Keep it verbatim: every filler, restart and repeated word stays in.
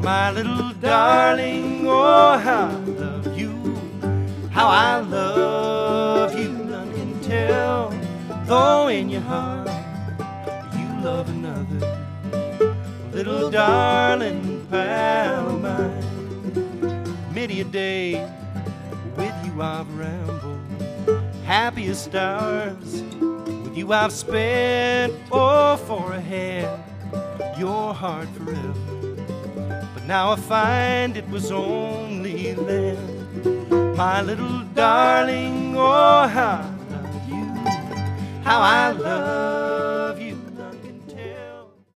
My little darling, oh, how I love you, how I love you, none can tell. Though in your heart you love another, little darling pal of mine. Many a day with you I've rambled, happy as stars with you I've spent. Oh, for a hand, your heart forever. But now I find it was only land. My little darling, oh, how I love you, how I love